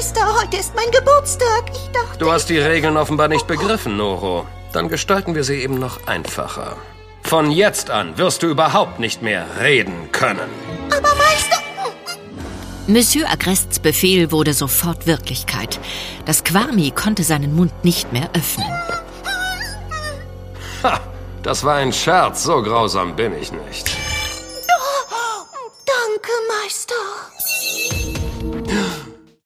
Meister, heute ist mein Geburtstag. Ich dachte... Du hast die Regeln offenbar nicht begriffen, Noro. Dann gestalten wir sie eben noch einfacher. Von jetzt an wirst du überhaupt nicht mehr reden können. Aber Meister... Monsieur Agrests Befehl wurde sofort Wirklichkeit. Das Kwami konnte seinen Mund nicht mehr öffnen. Ha, das war ein Scherz, so grausam bin ich nicht.